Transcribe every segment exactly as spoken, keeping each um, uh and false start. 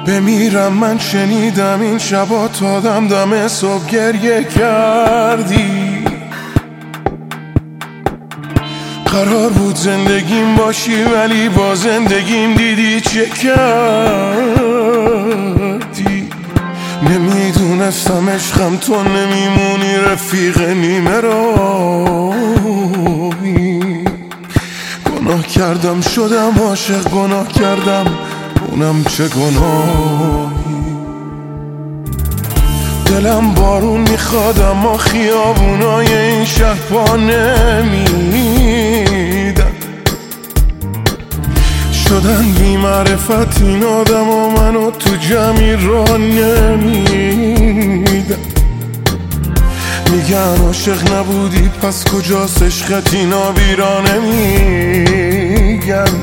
بمیرم من شنیدم این شبا تا دم دم صبح گریه کردی. قرار بود زندگیم باشی ولی با زندگیم دیدی چه کردی. نمیدونستم عشقم تو نمیمونی رفیق نیمه راهی. گناه کردم شدم عاشق، گناه کردم اونم چه گناهی. دلم بارون میخواد اما خیابونای این شهر پا نمیدن. شدن بی معرفت این آدم و منو تو جمعی را نمیدن. میگن عاشق نبودی پس کجاست عشقت، اینا بیرا نمیگن.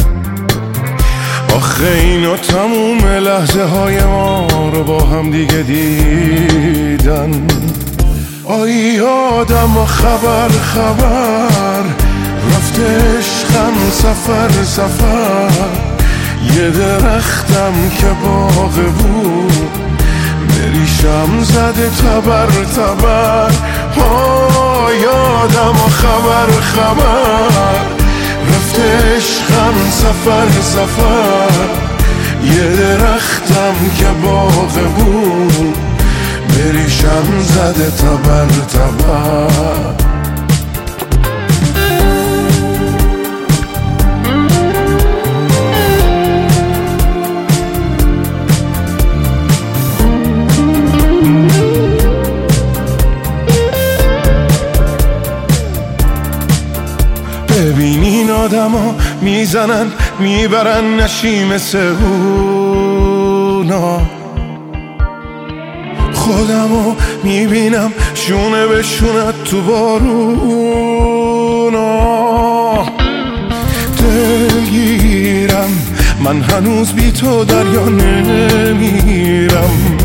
آخه اینا تموم لحظه های ما رو با هم دیگه دیدن. آی آدم و خبر خبر رفته عشقم سفر سفر. یه درختم که باغ بود بریشم زده تبر تبر. آی آدم و خبر خبر رفته عشقم سفر سفر. یه درختم که باغ بود بریشم زده تبر تبر. ببین این آدم ها میزنن میبرن نشیم سهونا. خودمو میبینم شونه به شونت تو بارونا. دلگیرم من هنوز بی تو دریا نمیرم.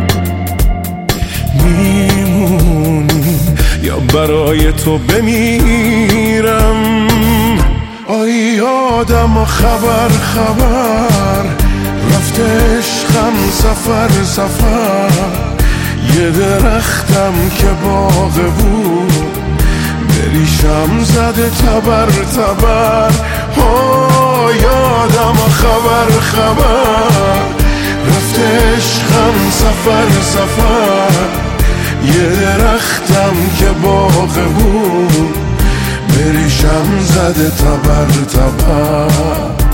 میمونی یا برای تو بمیرم. آی آدم و خبر خبر رفته عشقم سفر سفر. یه درختم که باغ بود بریشم زده تبر تبر. آی آدم و خبر خبر رفته عشقم سفر سفر. یه درختم که باغ بود بریشم زده تبر تبر.